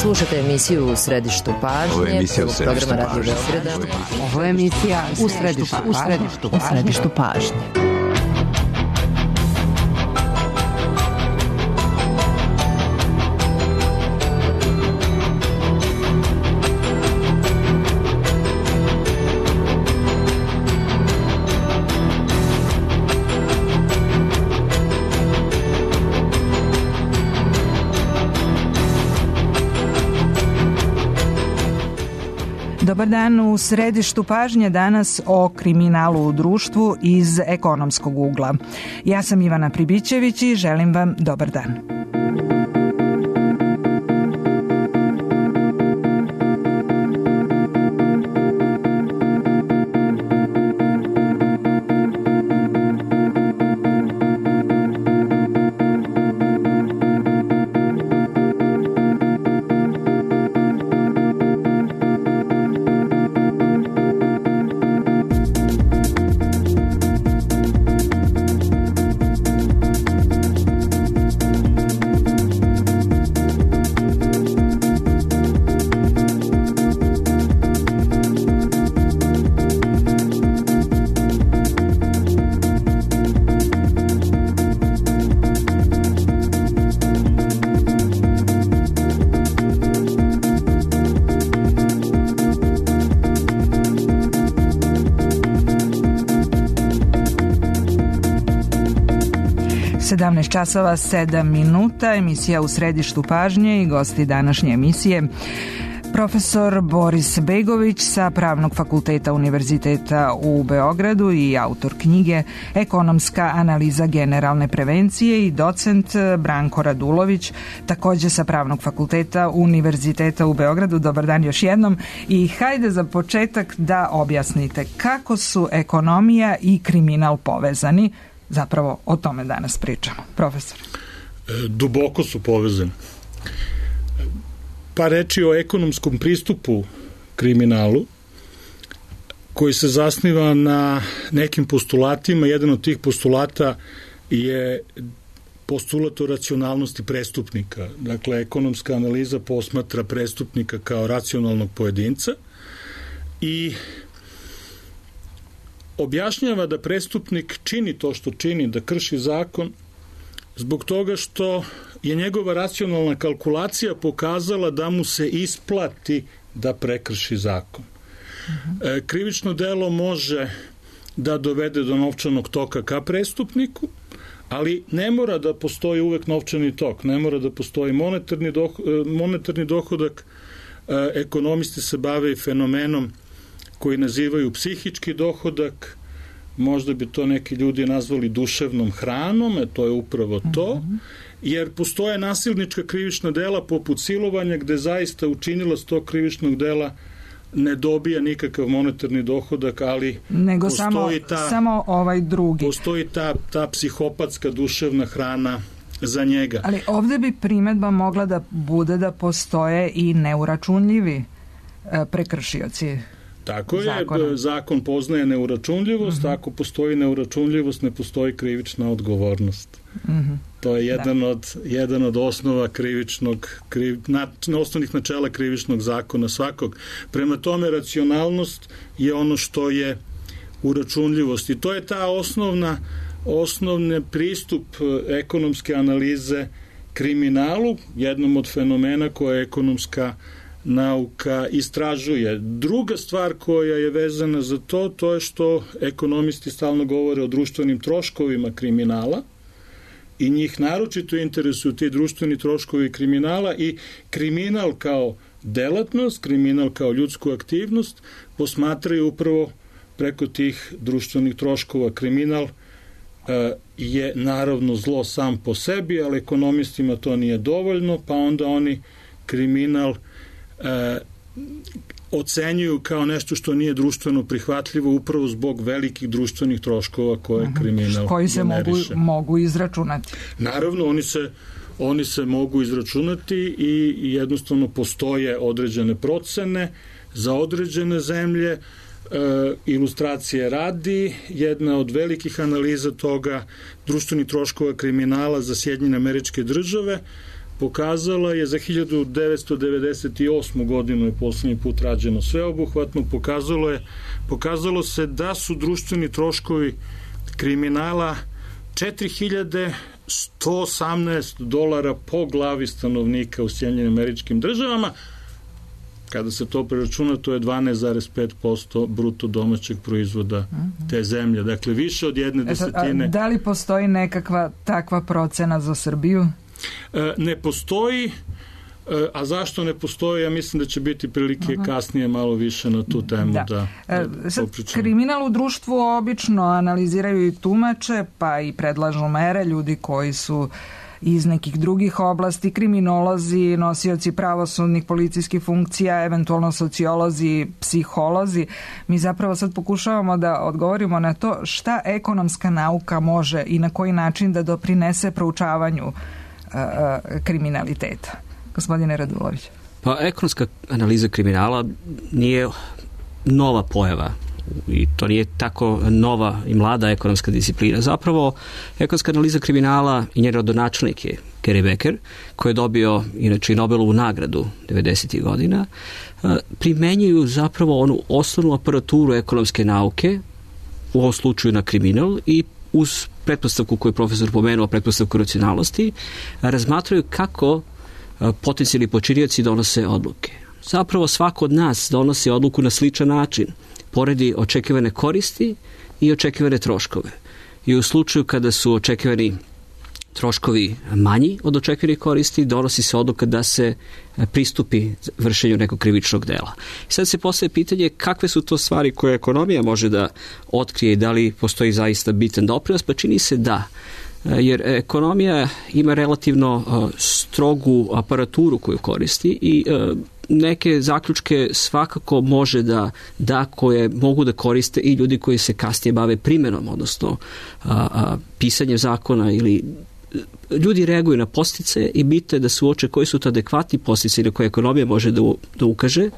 Slušate emisiju U središtu pažnje, programa Radio Beograda. Ovo je emisija U središtu pažnje. Dobar dan, u središtu pažnje danas o kriminalu u društvu iz ekonomskog ugla. Ja sam Ivana Pribićević i želim vam dobar dan. Časova 7 minuta, emisija U središtu pažnje i gosti današnje emisije. Profesor Boris Begović sa Pravnog fakulteta Univerziteta u Beogradu i autor knjige Ekonomska analiza generalne prevencije i docent Branko Radulović, također sa Pravnog fakulteta Univerziteta u Beogradu. Dobar dan još jednom i hajde za početak da objasnite kako su ekonomija i kriminal povezani. Zapravo o tome danas pričamo. Profesor. Duboko su povezani. Pa reći o ekonomskom pristupu kriminalu koji se zasniva na nekim postulatima. Jedan od tih postulata je postulat o racionalnosti prestupnika. Dakle, ekonomska analiza posmatra prestupnika kao racionalnog pojedinca i objašnjava da prestupnik čini to što čini, da krši zakon, zbog toga što je njegova racionalna kalkulacija pokazala da mu se isplati da prekrši zakon. Krivično delo može da dovede do novčanog toka ka prestupniku, ali ne mora da postoji uvek novčani tok, ne mora da postoji monetarni dohodak. Ekonomisti se bave i fenomenom koji nazivaju psihički dohodak, možda bi to neki ljudi nazvali duševnom hranom, to je upravo to, jer postoje nasilnička krivična dela poput silovanja gde zaista učinilac tog krivičnog dela ne dobija nikakav monetarni dohodak, ali nego postoji samo ovaj drugi. Postoji ta psihopatska duševna hrana za njega. Ali ovde bi primedba mogla da bude da postoje i neuračunljivi prekršioci. Tako je, zakon poznaje neuračunljivost, ako postoji neuračunljivost, ne postoji krivična odgovornost. To je jedan od osnova osnovnih načela krivičnog zakona svakog. Prema tome, racionalnost je ono što je uračunljivost. I to je ta osnovni pristup ekonomske analize kriminalu, jednom od fenomena koje ekonomska nauka istražuje. Druga stvar koja je vezana za to je što ekonomisti stalno govore o društvenim troškovima kriminala i njih naročito interesuju ti društveni troškovi kriminala i kriminal kao delatnost, kriminal kao ljudsku aktivnost posmatraju upravo preko tih društvenih troškova. Kriminal je naravno zlo sam po sebi, ali ekonomistima to nije dovoljno, pa onda oni kriminal ocenjuju kao nešto što nije društveno prihvatljivo upravo zbog velikih društvenih troškova koje kriminal koji se mogu izračunati. Naravno, oni se mogu izračunati i jednostavno postoje određene procene za određene zemlje. Ilustracije radi, jedna od velikih analiza toga društvenih troškova kriminala za Sjedinjene Američke Države pokazala je za 1998. godinu je poslednji put rađeno sveobuhvatno, pokazalo se da su društveni troškovi kriminala $4.118 po glavi stanovnika u Sjedinjenim Američkim Državama. Kada se to preračuna, to je 12,5% bruto domaćeg proizvoda te zemlje. Dakle, više od 1/10. Da li postoji nekakva takva procena za Srbiju? Ne postoji, a zašto ne postoji? Ja mislim da će biti prilike kasnije malo više na tu temu da popričamo. Kriminal u društvu obično analiziraju i tumače, pa i predlažu mere ljudi koji su iz nekih drugih oblasti, kriminolozi, nosioci pravosudnih policijskih funkcija, eventualno sociolozi, psiholozi. Mi zapravo sad pokušavamo da odgovorimo na to šta ekonomska nauka može i na koji način da doprinese proučavanju kriminaliteta. Gospodine Radulović. Pa ekonomska analiza kriminala nije nova pojava i to nije tako nova i mlada ekonomska disciplina. Zapravo, ekonomska analiza kriminala i njen rodonačelnik je Gary Becker, koji je dobio inače i Nobelovu nagradu 90. godina, primenjuju zapravo onu osnovnu aparaturu ekonomske nauke, u ovom slučaju na kriminal, i uz pretpostavku koju je profesor pomenuo, pretpostavku racionalnosti, razmatraju kako potencijalni počinioci donose odluke. Zapravo svako od nas donosi odluku na sličan način, poredi očekivane koristi i očekivane troškove. I u slučaju kada su očekivani troškovi manji od očekivanih koristi, donosi se odluka da se pristupi vršenju nekog krivičnog dela. I sad se postavlja pitanje kakve su to stvari koje ekonomija može da otkrije i da li postoji zaista bitan doprinos, pa čini se da. Jer ekonomija ima relativno strogu aparaturu koju koristi i neke zaključke svakako može da koje mogu da koriste i ljudi koji se kasnije bave primenom, odnosno pisanjem zakona, ili ljudi reaguju na podsticaje i bitno je da se uoče koji su to adekvatni podsticaji na koje ekonomija može da ukaže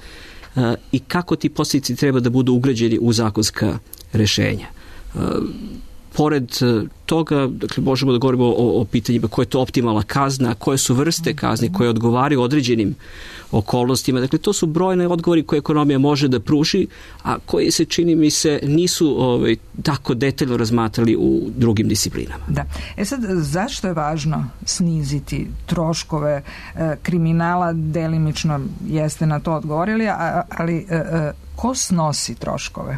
i kako ti podsticaji treba da budu ugrađeni u zakonska rešenja. Pored toga, dakle, možemo da govorimo o pitanjima koja je to optimalna kazna, koje su vrste kazni koje odgovaraju određenim okolnostima. Dakle, to su brojne odgovori koje ekonomija može da pruži, a koji se, čini mi se, nisu tako detaljno razmatrali u drugim disciplinama. Da. Sad, zašto je važno sniziti troškove kriminala? Delimično jeste na to odgovorili, ali ko snosi troškove?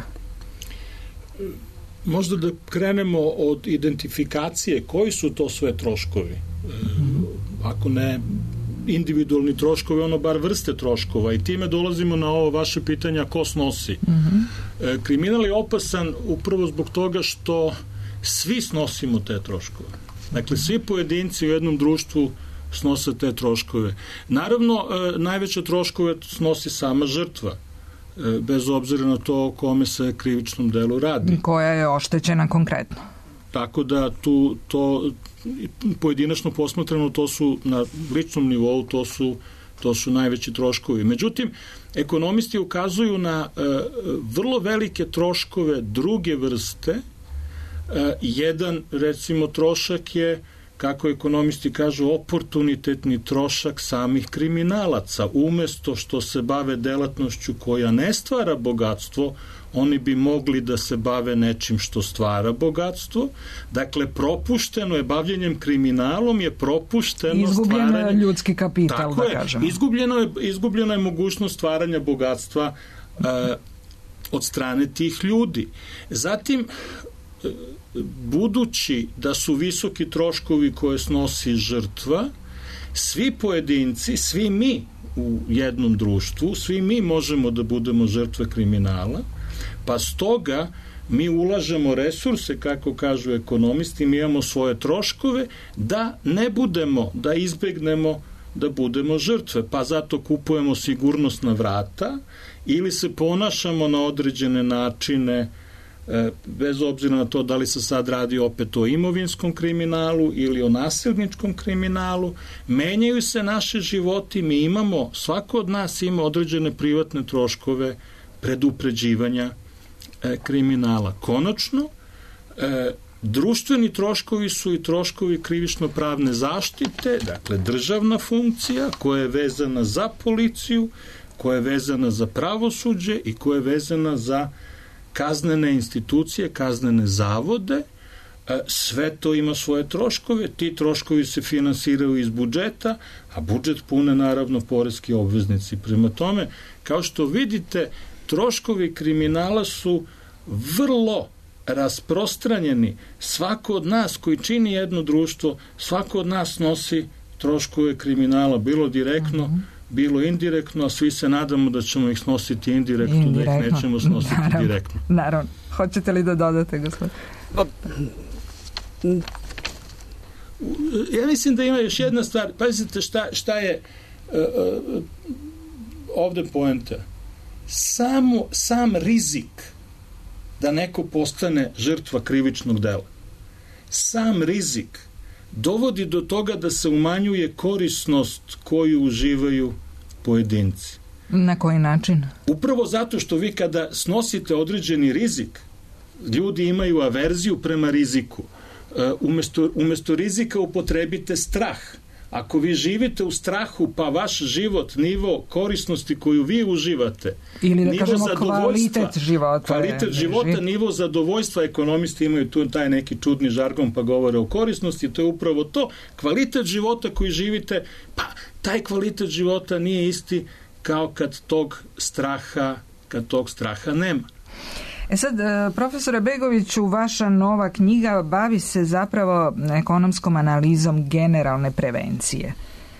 Možda da krenemo od identifikacije koji su to sve troškovi. Ako ne individualni troškovi, ono bar vrste troškova, i time dolazimo na ovo vaše pitanja ko snosi. Kriminal je opasan upravo zbog toga što svi snosimo te troškove. Dakle, svi pojedinci u jednom društvu snose te troškove. Naravno, najveće troškove snosi sama žrtva, bez obzira na to o kome se krivičnom delu radi. Koja je oštećena konkretno. Tako da to pojedinačno posmatrano, to su na ličnom nivou, to su najveći troškovi. Međutim, ekonomisti ukazuju na vrlo velike troškove druge vrste. Jedan, recimo, trošak je, kako ekonomisti kažu, oportunitetni trošak samih kriminalaca. Umesto što se bave delatnošću koja ne stvara bogatstvo, oni bi mogli da se bave nečim što stvara bogatstvo. Dakle, propušteno je, bavljenjem kriminalom je propušteno izgubljeno stvaranje... je ljudski kapital, da kažemo. Izgubljeno je mogućnost stvaranja bogatstva od strane tih ljudi. Zatim, budući da su visoki troškovi koje snosi žrtva, svi pojedinci, svi mi u jednom društvu, svi mi možemo da budemo žrtve kriminala, pa stoga mi ulažemo resurse, kako kažu ekonomisti, mi imamo svoje troškove da ne budemo, da izbegnemo da budemo žrtve, pa zato kupujemo sigurnosna vrata ili se ponašamo na određene načine, bez obzira na to da li se sad radi opet o imovinskom kriminalu ili o nasilničkom kriminalu. Menjaju se naše životi, mi imamo, svako od nas ima određene privatne troškove predupređivanja kriminala. Konačno, društveni troškovi su i troškovi krivično-pravne zaštite, dakle državna funkcija koja je vezana za policiju, koja je vezana za pravosuđe i koja je vezana za kaznene institucije, kaznene zavode. Sve to ima svoje troškove, ti troškovi se finansiraju iz budžeta, a budžet pune naravno poreski obveznici. Prema tome, kao što vidite, troškovi kriminala su vrlo rasprostranjeni. Svako od nas koji čini jedno društvo, svako od nas nosi troškove kriminala, bilo direktno, bilo indirektno, a svi se nadamo da ćemo ih snositi indirektno, da ih nećemo snositi direktno. Naravno. Hoćete li da dodate, gospodin? Ja mislim da ima još jedna stvar. Pazite šta je ovde poenta. Sam rizik da neko postane žrtva krivičnog dela, sam rizik dovodi do toga da se umanjuje korisnost koju uživaju pojedinci. Na koji način? Upravo zato što vi kada snosite određeni rizik, ljudi imaju averziju prema riziku. Umesto rizika upotrebite strah. Ako vi živite u strahu, pa vaš život, nivo korisnosti koju vi uživate, ili da kažemo kvalitet života, nivo zadovoljstva, ekonomisti imaju tu taj neki čudni žargon pa govore o korisnosti, to je upravo to. Kvalitet života koji živite, pa taj kvalitet života nije isti kao kad tog straha nema. Sad, profesore Begoviću, vaša nova knjiga bavi se zapravo ekonomskom analizom generalne prevencije.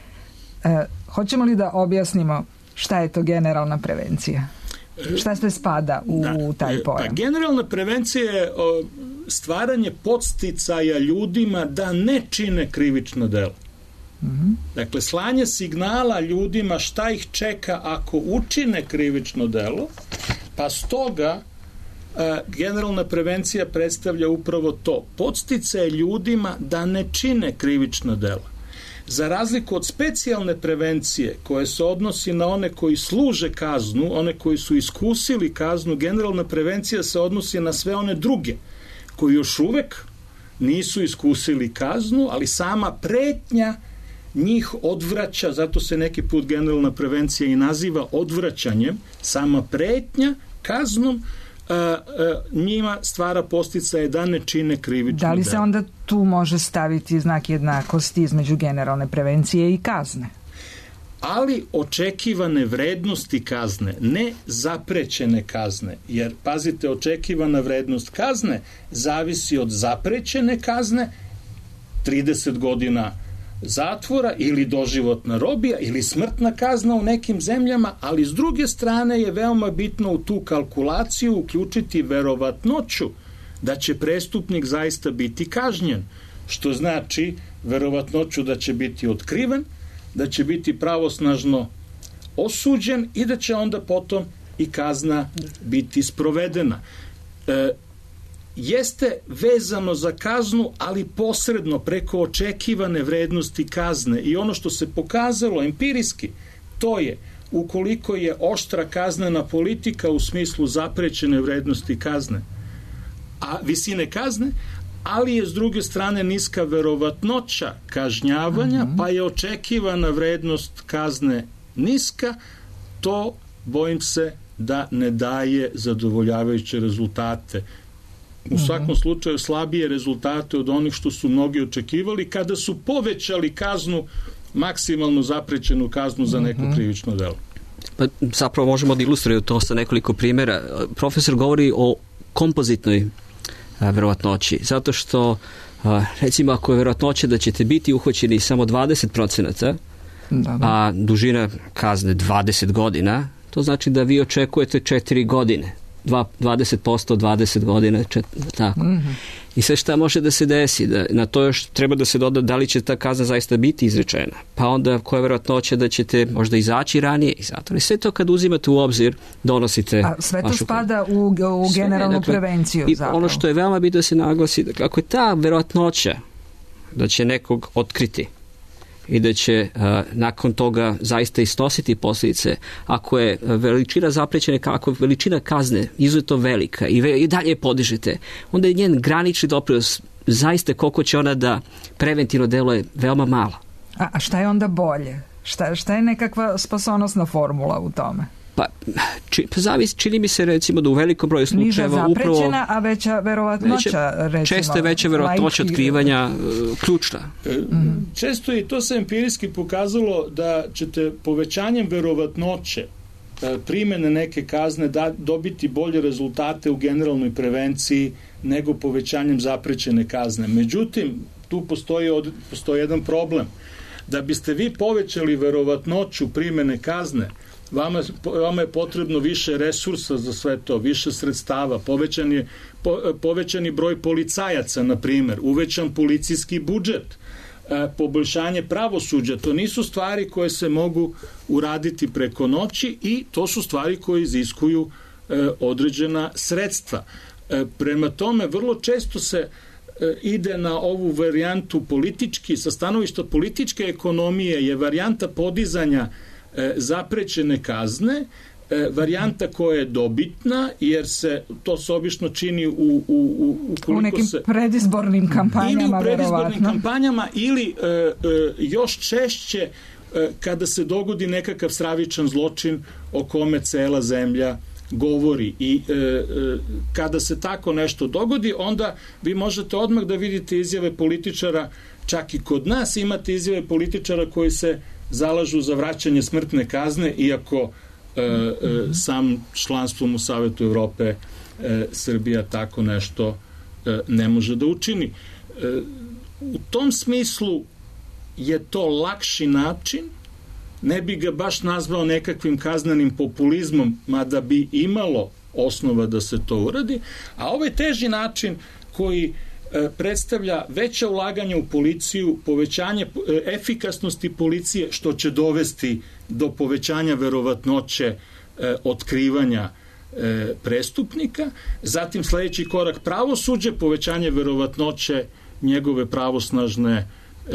Hoćemo li da objasnimo šta je to generalna prevencija? Šta sve spada u taj pojam? Pa generalna prevencija je stvaranje podsticaja ljudima da ne čine krivično delo. Dakle, slanje signala ljudima šta ih čeka ako učine krivično delo, pa stoga generalna prevencija predstavlja upravo to. Podsticaje ljudima da ne čine krivično delo. Za razliku od specijalne prevencije koje se odnosi na one koji služe kaznu, one koji su iskusili kaznu, generalna prevencija se odnosi na sve one druge koji još uvek nisu iskusili kaznu, ali sama pretnja njih odvraća, zato se neki put generalna prevencija i naziva odvraćanjem, sama pretnja kaznom njima stvara podsticaje da ne čine krivično delo. Da li se onda tu može staviti znak jednakosti između generalne prevencije i kazne? Ali očekivane vrednosti kazne, ne zaprećene kazne, jer pazite, očekivana vrednost kazne zavisi od zaprećene kazne, 30 godina zatvora ili doživotna robija ili smrtna kazna u nekim zemljama, ali s druge strane je veoma bitno u tu kalkulaciju uključiti verovatnoću da će prestupnik zaista biti kažnjen, što znači verovatnoću da će biti otkriven, da će biti pravosnažno osuđen i da će onda potom i kazna biti sprovedena. Jeste vezano za kaznu, ali posredno preko očekivane vrednosti kazne, i ono što se pokazalo empirijski, to je ukoliko je oštra kaznena politika u smislu zaprećene vrednosti kazne, a visine kazne, ali je s druge strane niska verovatnoća kažnjavanja, pa je očekivana vrednost kazne niska, to bojim se da ne daje zadovoljavajuće rezultate. U svakom slučaju slabije rezultate od onih što su mnogi očekivali kada su povećali kaznu, maksimalno zaprećenu kaznu za neko krivično delo. Pa, zapravo možemo da ilustrirati to sa nekoliko primjera. Profesor govori o kompozitnoj verovatnoći, zato što recimo ako je verovatnoća da ćete biti uhvaćeni samo 20%, a dužina kazne 20 godina, to znači da vi očekujete 4 godine. 20%, 20 godina, tako. I sve šta može da se desi, da na to još treba da se doda da li će ta kazna zaista biti izrečena, pa onda koja je verovatnoća da ćete možda izaći ranije iz zatvora. I sve to kad uzimate u obzir, donosite... A sve to spada u generalnu prevenciju. I ono što je veoma bitno da se naglasi, dakle, ako je ta verovatnoća da će nekog otkriti i da će nakon toga zaista isnositi posljedice, ako je veličina zaprećene, ako je veličina kazne izuzetno velika i dalje podižete, onda je njen granični doprinos zaista koliko će ona da preventivno deluje veoma malo. A šta je onda bolje? Šta je nekakva spasonosna formula u tome? Pa čini mi se recimo da u velikom broju slučajeva niža zaprećena, a veća verovatnoća, recimo. Često je veća verovatnoća otkrivanja ključna. Često i to se empirijski pokazalo da ćete povećanjem verovatnoće primene neke kazne dobiti bolje rezultate u generalnoj prevenciji nego povećanjem zaprećene kazne. Međutim, tu postoji jedan problem. Da biste vi povećali verovatnoću primene kazne, vama je potrebno više resursa za sve to, više sredstava, povećani broj policajaca, na primjer, uvećan policijski budžet, poboljšanje pravosuđa. To nisu stvari koje se mogu uraditi preko noći i to su stvari koje iziskuju određena sredstva. Prema tome, vrlo često se ide na ovu varijantu politički, sa stanovišta političke ekonomije je varijanta podizanja zaprećene kazne, varijanta koja je dobitna, jer to se obično čini u nekim predizbornim kampanjama, ili u predizbornim kampanjama, ili još češće kada se dogodi nekakav stravičan zločin o kome cela zemlja govori. I kada se tako nešto dogodi, onda vi možete odmah da vidite izjave političara, čak i kod nas imate izjave političara koji se zalažu za vraćanje smrtne kazne, iako sam članstvom u Savetu Evrope Srbija tako nešto ne može da učini. U tom smislu je to lakši način, ne bi ga baš nazvao nekakvim kaznenim populizmom, mada bi imalo osnova da se to uradi, a ovaj teži način koji predstavlja veće ulaganje u policiju, povećanje efikasnosti policije, što će dovesti do povećanja verovatnoće otkrivanja prestupnika, zatim sledeći korak pravosuđe, povećanje verovatnoće njegove pravosnažne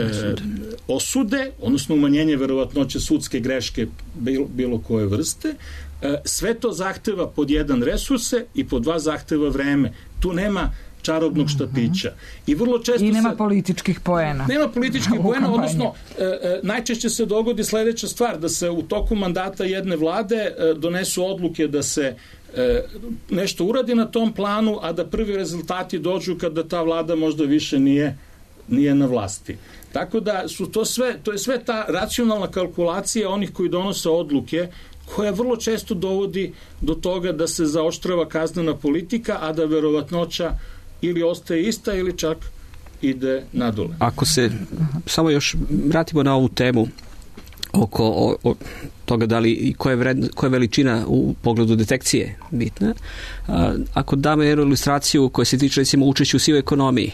osude, odnosno umanjenje verovatnoće sudske greške bilo koje vrste. Sve to zahteva pod jedan resurse i pod dva zahteva vreme. Tu nema čarobnog štapića. I vrlo često nema političkih poena. Nema političkih poena, odnosno najčešće se dogodi sledeća stvar, da se u toku mandata jedne vlade donesu odluke da se nešto uradi na tom planu, a da prvi rezultati dođu kada ta vlada možda više nije na vlasti. Tako da to je sve ta racionalna kalkulacija onih koji donose odluke, koja vrlo često dovodi do toga da se zaoštrava kaznena politika, a da verovatnoća ili ostaje ista ili čak ide nadole. Ako se samo još vratimo na ovu temu oko toga da li i koja je veličina u pogledu detekcije bitna, ako damo jednu ilustraciju koja se tiče recimo učešća u sivoj ekonomiji,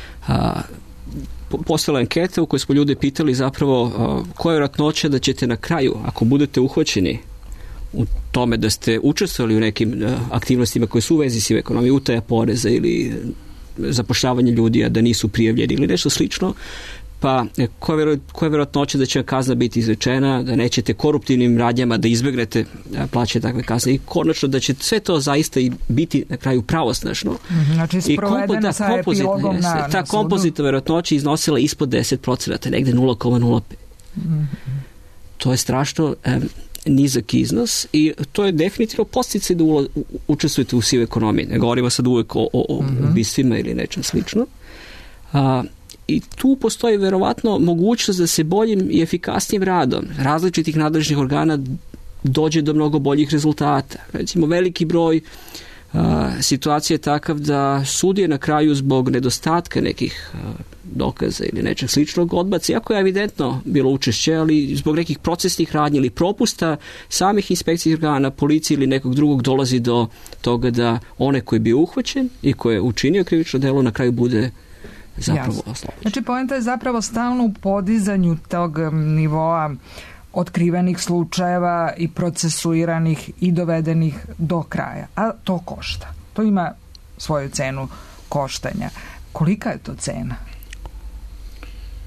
postala anketa u kojoj smo ljude pitali zapravo koja je vjerojatnoća da ćete na kraju, ako budete uhvaćeni u tome da ste učestvovali u nekim aktivnostima koje su u vezi sive ekonomije, utaja poreza ili zapošljavanje ljudi, a da nisu prijavljeni ili nešto slično, pa koja je vjerojatnoća da će kazna biti izrečena, da nećete koruptivnim radnjama da izbegnete plaćanje takve kazne i konačno da će sve to zaista i biti na kraju pravosnažno. Znači sprovedena sa epilogom na sudu. Ta kompozitna vjerojatnoća iznosila ispod 10%, negde 0,05%. To je strašno nizak iznos i to je definitivno posticaj da učestvujete u sivoj ekonomiji. Ne govorimo sad uvek o ubistvima ili nečem slično. I tu postoji verovatno mogućnost da se boljim i efikasnijim radom različitih nadležnih organa dođe do mnogo boljih rezultata. Recimo, veliki broj situacija je takav da sudije na kraju zbog nedostatka nekih dokaza ili nečeg sličnog odbaci, iako je evidentno bilo učešće, ali zbog nekih procesnih radnji ili propusta samih inspekcijskih organa, policije ili nekog drugog dolazi do toga da onaj koji je bio uhvaćen i koji je učinio krivično delo na kraju bude zapravo oslobođen. Znači, poenta je zapravo stalno u podizanju tog nivoa otkrivenih slučajeva i procesuiranih i dovedenih do kraja. A to košta. To ima svoju cenu koštanja. Kolika je to cena?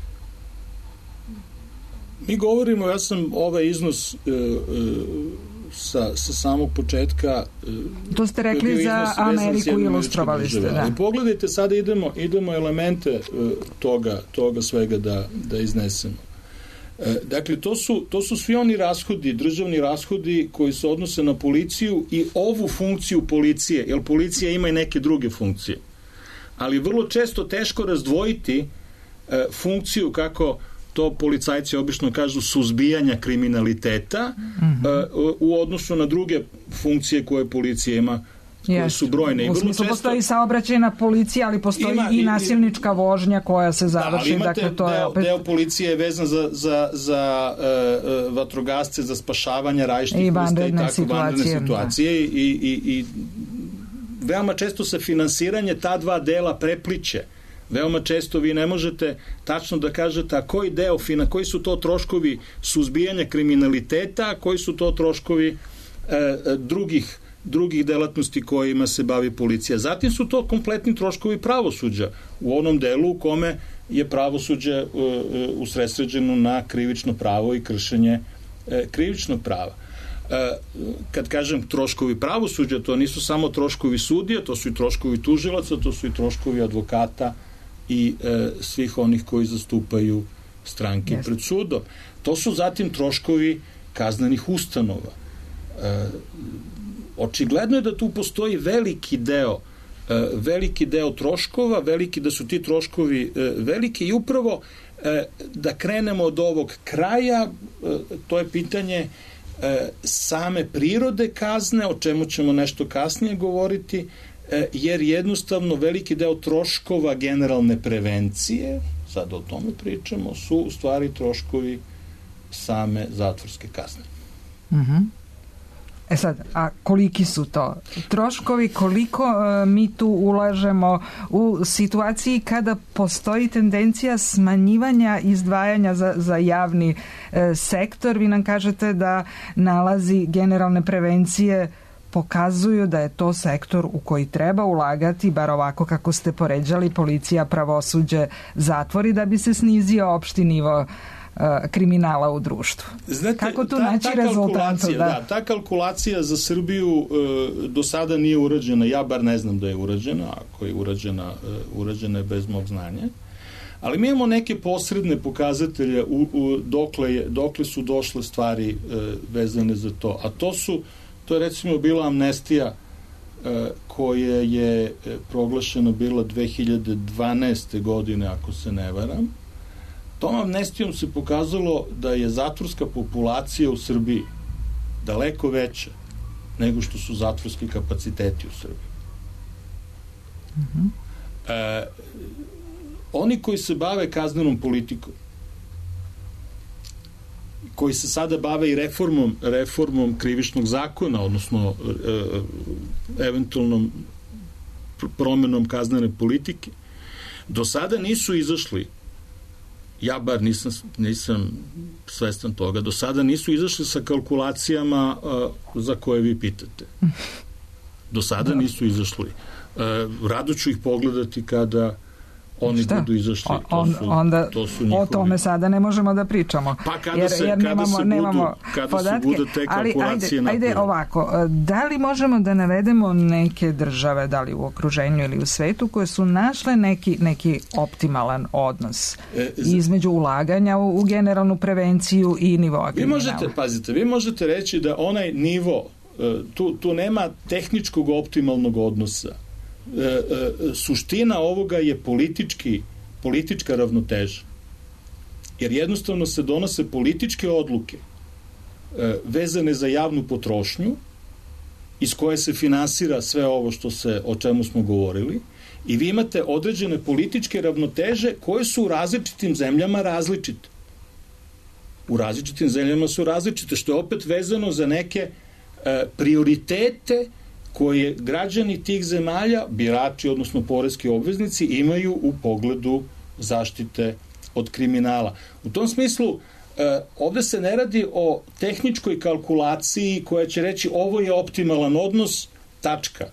Mi govorimo, ja sam ovaj iznos sa samog početka. To ste rekli za Ameriku, ilustrovali ste. Da. I pogledajte, sada idemo elemente toga svega da iznesemo. Dakle, to su svi oni rashodi, državni rashodi koji se odnose na policiju i ovu funkciju policije, jer policija ima i neke druge funkcije. Ali vrlo često teško razdvojiti funkciju, kako to policajci obično kažu, suzbijanja kriminaliteta u odnosu na druge funkcije koje policija ima, koje su brojne. U smislu postoji saobraćajna policija, ali postoji i nasilnička vožnja koja se završi. Dakle, to je opet... deo policije je vezan za vatrogasce, za spašavanje različitih vrsta i tako vanredne situacije i veoma često se finansiranje ta dva dela prepliće. Veoma često vi ne možete tačno da kažete a koji su to troškovi suzbijanja kriminaliteta, a koji su to troškovi drugih delatnosti kojima se bavi policija. Zatim su to kompletni troškovi pravosuđa u onom delu u kome je pravosuđe usredsređeno na krivično pravo i kršenje krivičnog prava. Kad kažem troškovi pravosuđa, to nisu samo troškovi sudija, to su i troškovi tužilaca, to su i troškovi advokata i svih onih koji zastupaju stranke pred sudom. To su zatim troškovi kaznenih ustanova. Očigledno je da tu postoji veliki deo troškova, da su ti troškovi veliki i upravo da krenemo od ovog kraja, to je pitanje same prirode kazne, o čemu ćemo nešto kasnije govoriti, jer jednostavno veliki deo troškova generalne prevencije, sad o tome pričamo, su u stvari troškovi same zatvorske kazne. Sad, a koliki su to troškovi, koliko mi tu ulažemo u situaciji kada postoji tendencija smanjivanja izdvajanja za javni sektor? Vi nam kažete da nalazi generalne prevencije pokazuju da je to sektor u koji treba ulagati, bar ovako kako ste poređali, policija, pravosuđe, zatvori, da bi se snizio opšti nivo kriminala u društvu. Znate, kako tu naći rezultatu? Ta kalkulacija za Srbiju do sada nije urađena. Ja bar ne znam da je urađena, ako je urađena je bez mog znanja. Ali mi imamo neke posredne pokazatelje dokle su došle stvari vezane za to. A to je recimo bila amnestija koja je proglašena bila 2012. godine, ako se ne varam. Tom amnestijom se pokazalo da je zatvorska populacija u Srbiji daleko veća nego što su zatvorski kapaciteti u Srbiji. Oni koji se bave kaznenom politikom, koji se sada bave i reformom krivičnog zakona, odnosno eventualnom promenom kaznene politike, do sada nisu izašli, ja bar nisam svestan toga, do sada nisu izašli sa kalkulacijama za koje vi pitate. Do sada nisu izašli. Rado ću ih pogledati kada oni budu izašli. To su njihovi. O tome sada ne možemo da pričamo. Pa kada se budu te kalkulacije napravili. Ajde ovako, da li možemo da navedemo neke države, da li u okruženju ili u svetu, koje su našle neki optimalan odnos između ulaganja u generalnu prevenciju i nivoa kriminala? Vi možete reći da onaj nivo, tu nema tehničkog optimalnog odnosa. Suština ovoga je politička ravnoteža. Jer jednostavno se donose političke odluke vezane za javnu potrošnju, iz koje se finansira sve ovo o čemu smo govorili, i vi imate određene političke ravnoteže koje su u različitim zemljama različite. U različitim zemljama su različite, što je opet vezano za neke prioritete koje građani tih zemalja, birači, odnosno poreski obveznici, imaju u pogledu zaštite od kriminala. U tom smislu, ovde se ne radi o tehničkoj kalkulaciji koja će reći ovo je optimalan odnos, tačka.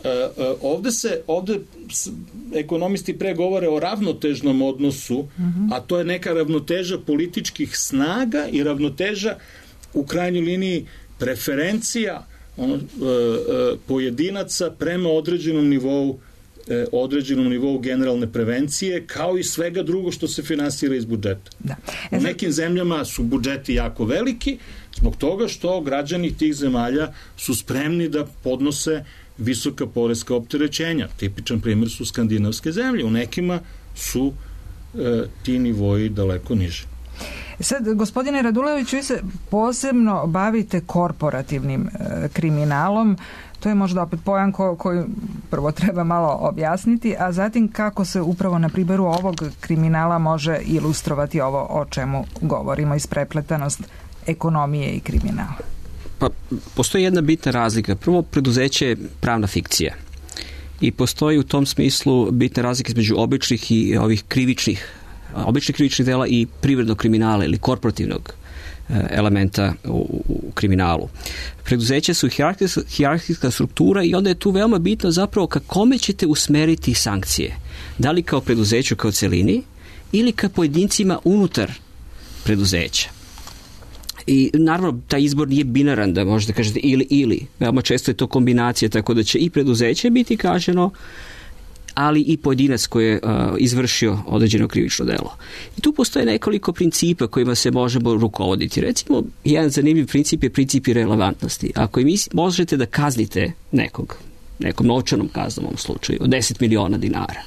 Ovde ekonomisti pregovore o ravnotežnom odnosu, a to je neka ravnoteža političkih snaga i ravnoteža u krajnjoj liniji preferencija pojedinaca prema određenom nivou generalne prevencije, kao i svega drugo što se finansira iz budžeta. Da. U nekim zemljama su budžeti jako veliki, zbog toga što građani tih zemalja su spremni da podnose visoka poreska opterećenja. Tipičan primjer su skandinavske zemlje. U nekima su ti nivoji daleko niži. Sad, gospodine Radulović, vi se posebno bavite korporativnim kriminalom. To je možda opet pojam koji prvo treba malo objasniti, a zatim kako se upravo na primjeru ovog kriminala može ilustrovati ovo o čemu govorimo, isprepletanost ekonomije i kriminala. Pa, postoji jedna bitna razlika. Prvo, preduzeće je pravna fikcija. I postoji u tom smislu bitna razlika između običnih i ovih krivičnih dela i privrednog kriminala ili korporativnog elementa u kriminalu. Preduzeća su hijerarhijska struktura i onda je tu veoma bitno zapravo ka kome ćete usmeriti sankcije. Da li kao preduzeću kao celini ili ka pojedincima unutar preduzeća. I naravno, taj izbor nije binaran, da možete kažete ili. Veoma često je to kombinacija, tako da će i preduzeće biti kažnjeno, ali i pojedinac koji je izvršio određeno krivično delo. I tu postoje nekoliko principa kojima se možemo rukovoditi. Recimo, jedan zanimljiv princip je princip relevantnosti. Ako možete da kaznite nekom novčanom kaznom u ovom slučaju od 10 miliona dinara,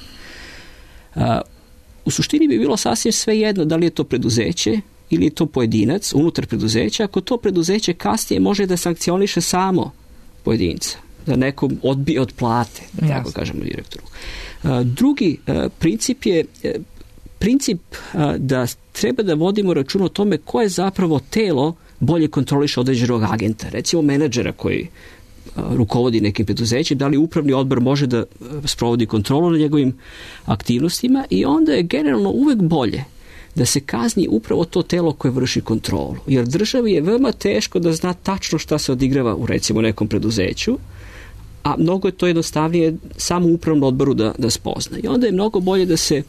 u suštini bi bilo sasvim svejedno da li je to preduzeće ili je to pojedinac unutar preduzeća, ako to preduzeće kasnije može da sankcioniše samo pojedinca, da nekom odbije od plate, da tako kažemo direktoru. Drugi princip je princip da treba da vodimo račun o tome koje zapravo telo bolje kontroliše određenog agenta. Recimo menadžera koji rukovodi nekim preduzećem, da li upravni odbor može da sprovodi kontrolu na njegovim aktivnostima i onda je generalno uvek bolje da se kazni upravo to telo koje vrši kontrolu. Jer državi je veoma teško da zna tačno šta se odigrava u recimo nekom preduzeću, a mnogo je to jednostavnije samo upravnom odboru da spozna. I onda je mnogo bolje da se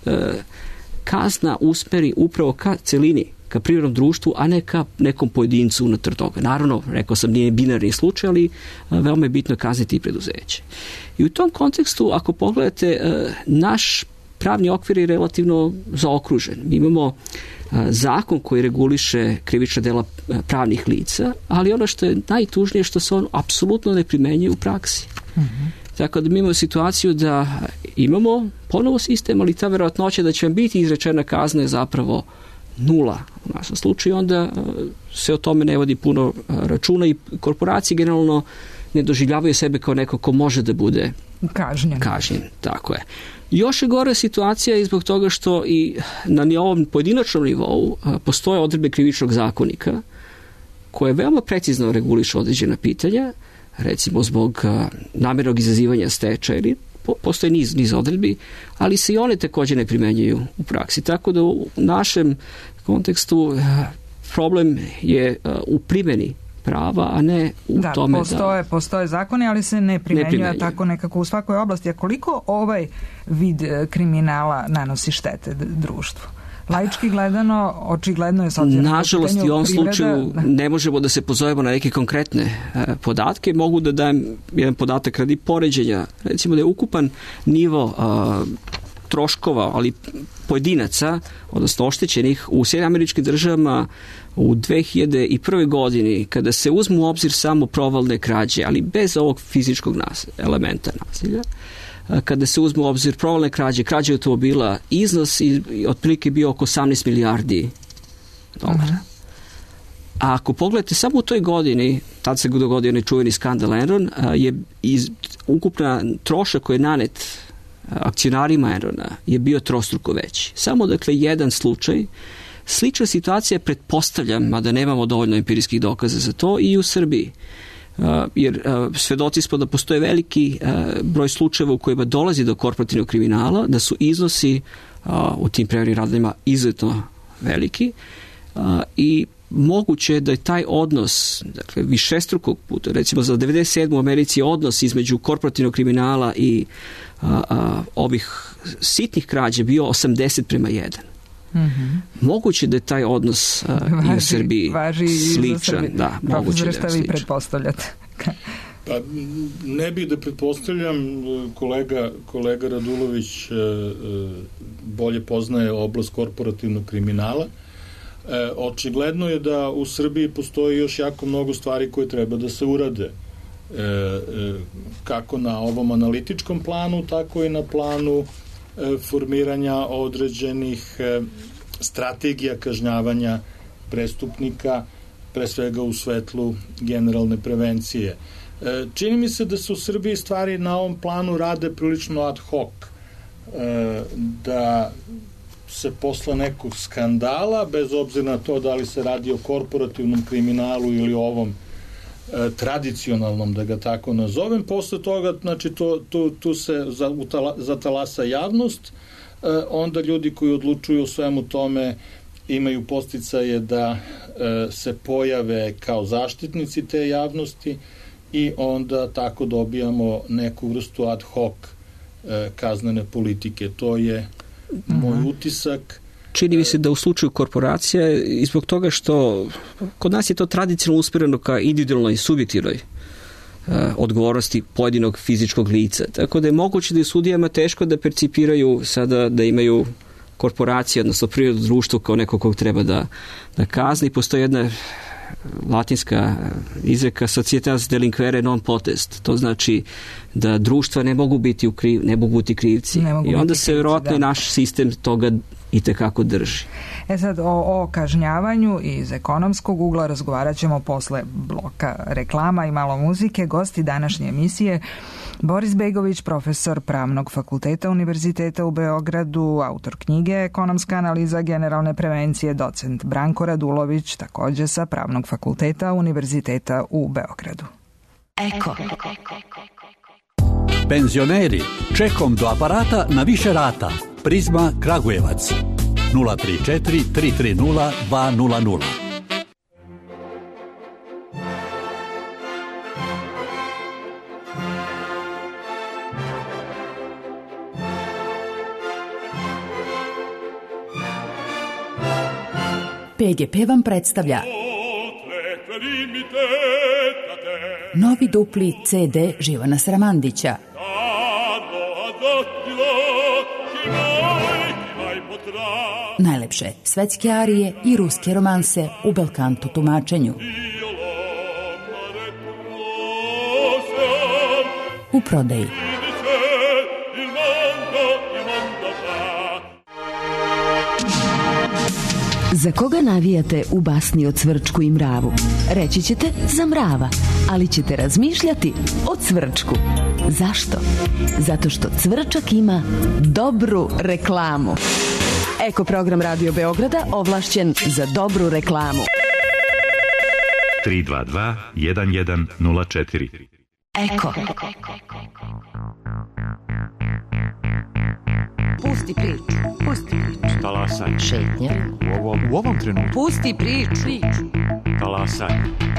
kazna usmeri upravo ka celini, ka privrednom društvu, a ne ka nekom pojedincu unutar toga. Naravno, rekao sam, nije binarni slučaj, ali veoma je bitno kazniti i preduzeće. I u tom kontekstu, ako pogledate, naš pravni okvir je relativno zaokružen. Mi imamo zakon koji reguliše krivična dela pravnih lica, ali ono što je najtužnije što se on apsolutno ne primenjuje u praksi. Mm-hmm. Tako da mi imamo situaciju da imamo ponovo sistem, ali ta verovatnoća da će vam biti izrečena kazna je zapravo nula u našem slučaju, onda se o tome ne vodi puno računa i korporacije generalno ne doživljavaju sebe kao neko ko može da bude kažnjen. Tako je. Još je gore situacija i zbog toga što i na ovom pojedinačnom nivou postoje odredbe krivičnog zakonika koje veoma precizno regulišu određena pitanja, recimo zbog namjernog izazivanja stečaja ili postoje niz odredbi, ali se i one također ne primenjuju u praksi. Tako da u našem kontekstu problem je u primjeni prava, a ne u tome postoje zakoni, ali se ne primenjuje tako nekako u svakoj oblasti. A koliko ovaj vid kriminala nanosi štete društvu? Laički gledano, očigledno je socijalno. Nažalost, i u ovom slučaju ne možemo da se pozovemo na neke konkretne podatke. Mogu da dajem jedan podatak radi poređenja. Recimo da je ukupan nivo troškova, ali pojedinaca, odnosno oštećenih u SAD-u u 2001. godini, kada se uzmu u obzir samo provalne krađe, ali bez ovog fizičkog elementa nasilja, kada se uzmu u obzir provalne krađe automobila, iznos otprilike bio oko 18 milijardi dolara. A ako pogledate samo u toj godini, tad se dogodio onaj čuveni skandal Enron, je ukupna trošak koji je nanet akcionarima Enrona je bio trostruko veći. Samo dakle jedan slučaj. Slična situacija pretpostavljam, mada nemamo dovoljno empirijskih dokaza za to, i u Srbiji. Jer svedoci smo da postoje veliki broj slučajeva u kojima dolazi do korporativnog kriminala, da su iznosi u tim prevarnim radnjama izuzetno veliki i moguće je da je taj odnos, dakle, višestrukog puta, recimo za 97. u Americi odnos između korporativnog kriminala i ovih sitnih krađa bio 80:1. Moguće da je taj odnos i u Srbiji sličan. Da, moguće da je šta vi pretpostavljate? Pa, ne bih da pretpostavljam, kolega Radulović bolje poznaje oblast korporativnog kriminala. Očigledno je da u Srbiji postoji još jako mnogo stvari koje treba da se urade. Kako na ovom analitičkom planu, tako i na planu formiranja određenih strategija kažnjavanja prestupnika, pre svega u svetlu generalne prevencije. Čini mi se da se u Srbiji stvari na ovom planu rade prilično ad hoc, da se posle nekog skandala, bez obzira na to da li se radi o korporativnom kriminalu ili ovom tradicionalnom, da ga tako nazovem, posle toga, znači, tu se zatalasa javnost, onda ljudi koji odlučuju o svemu tome imaju podsticaje da se pojave kao zaštitnici te javnosti i onda tako dobijamo neku vrstu ad hoc kaznene politike. To je moj utisak. Čini mi se da u slučaju korporacija, i zbog toga što kod nas je to tradicionalno usmjereno ka individualnoj i subjektivnoj odgovornosti pojedinog fizičkog lica. Tako da je moguće da je sudijama teško da percipiraju sada da imaju korporacije, odnosno prirodno društvo kao neko kog treba da kazni. Postoji jedna latinska izreka societas delinquere non potest. To znači da društva ne mogu biti krivci. I onda se vjerojatno i naš sistem toga itekako drži. Sad o kažnjavanju iz ekonomskog ugla razgovarat ćemo posle bloka reklama i malo muzike. Gosti današnje emisije: Boris Begović, profesor Pravnog fakulteta Univerziteta u Beogradu, autor knjige Ekonomska analiza generalne prevencije, docent Branko Radulović, takođe sa Pravnog fakulteta Univerziteta u Beogradu. Eko. Penzioneri, čekom do aparata na više rata. Prizma Kragujevac 034 330 200. PGP vam predstavlja novi dupli CD Živana Sramandića. Najlepše svetske arije i ruske romanse u belkanto tumačenju. U prodaji. Za koga navijate u basni o Cvrčku i mravu? Reći ćete za mrava, ali ćete razmišljati o Cvrčku. Zašto? Zato što Cvrčak ima dobru reklamu. Eko program Radio Beograda ovlašćen za dobru reklamu. 322 1104. Eko. Pusti priču. Pusti priču. Talasaj. Šetnja. U ovom trenutku. Pusti priču. Talasaj.